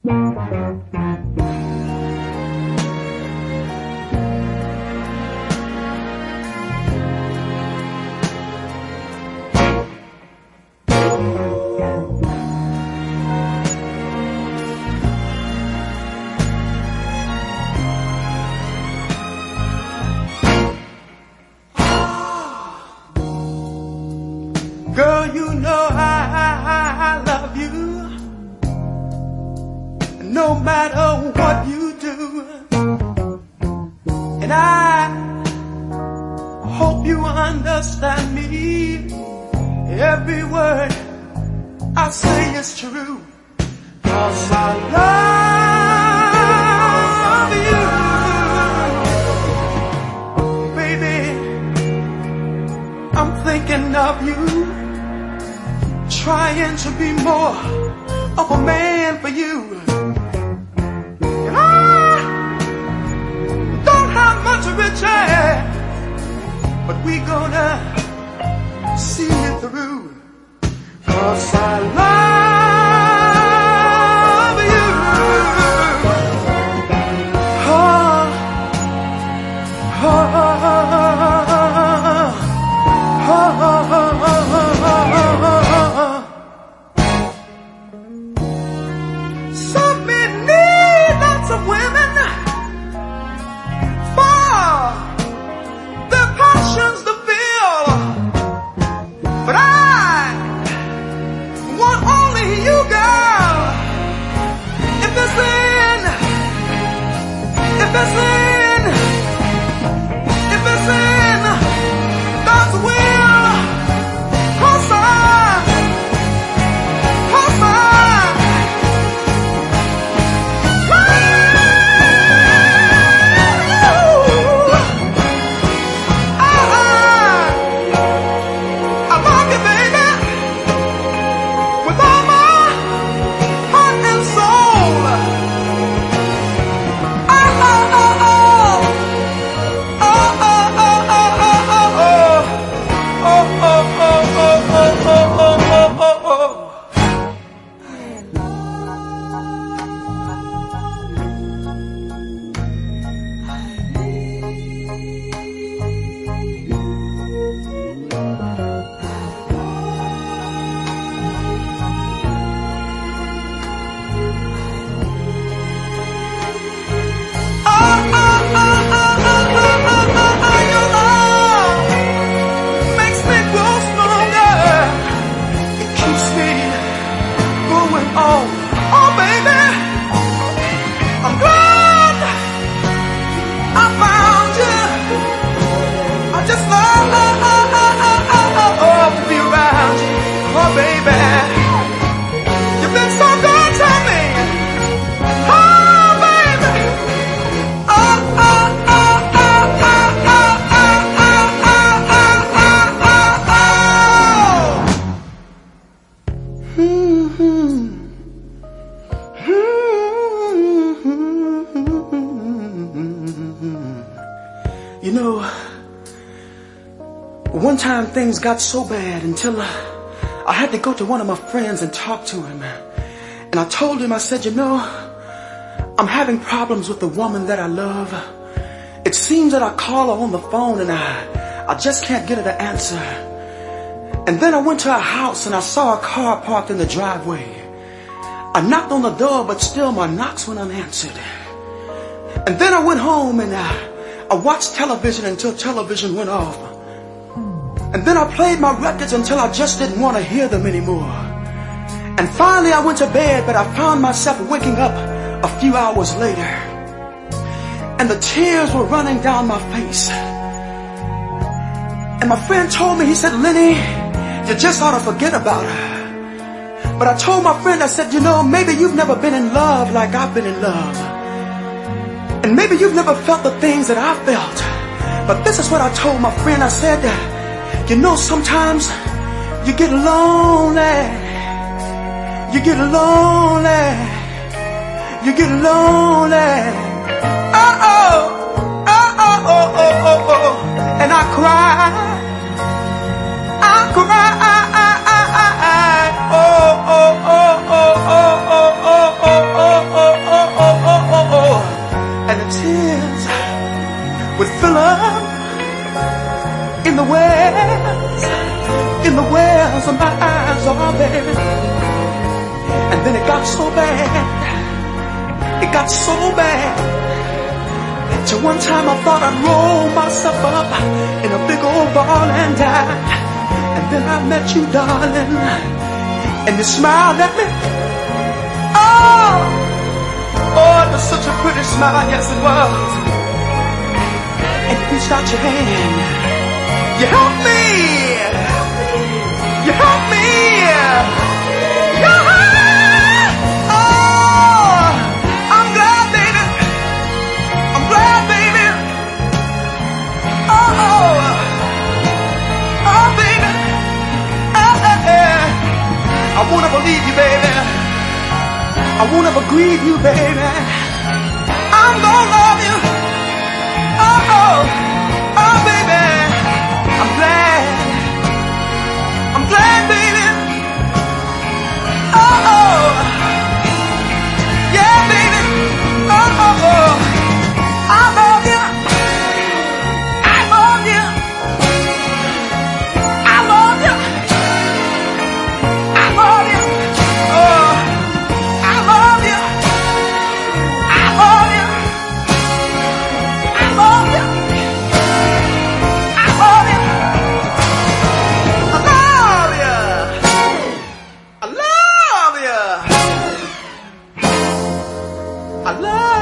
Girl, you know I love you, no matter what you do. And I hope you understand me. Every word I say is true, 'cause I love you. Baby, I'm thinking of you, trying to be more of a man for you. And I don't have much riches, but we gonna see it through, 'cause I love you. Oh, oh, oh, oh, oh, oh, oh, oh. Of women for their passions to feel, but I want only you, girl. If it's in God's will, cause you know, one time things got so bad until I had to go to one of my friends and talk to him. And I told him, I said, you know, I'm having problems with the woman that I love. It seems that I call her on the phone and I just can't get her to answer. And then I went to her house and I saw a car parked in the driveway. I knocked on the door, but still my knocks went unanswered. And then I went home and I watched television until television went off. And then I played my records until I just didn't want to hear them anymore. And finally I went to bed, but I found myself waking up a few hours later. And the tears were running down my face. And my friend told me, he said, Lenny, you just ought to forget about her. But I told my friend, I said, you know, maybe you've never been in love like I've been in love. And maybe you've never felt the things that I felt. But this is what I told my friend. I said, you know, sometimes you get lonely. You get lonely. You get lonely. And I cry. I cry. Oh, oh, oh, oh, oh, oh, oh, oh, oh, oh. of my eyes, oh baby. And then it got so bad, it got so bad, till one time I thought I'd roll myself up in a big old ball and die. And then I met you, darling, and you smiled at me. Oh, oh, it was such a pretty smile, yes it was. And you reached out your hand, you helped me, you helped me, oh, I'm glad, baby, I'm glad, baby, oh, oh, baby, I won't ever leave you, baby, I won't ever grieve you, baby, I'm gonna love you, oh, oh, oh, baby, I'm glad, baby, oh, oh, yeah, baby, oh, oh, oh, I love you, I love you, I love you, I love you, oh, I love you, I love you, I love you, I love you, I love you, I love you, I love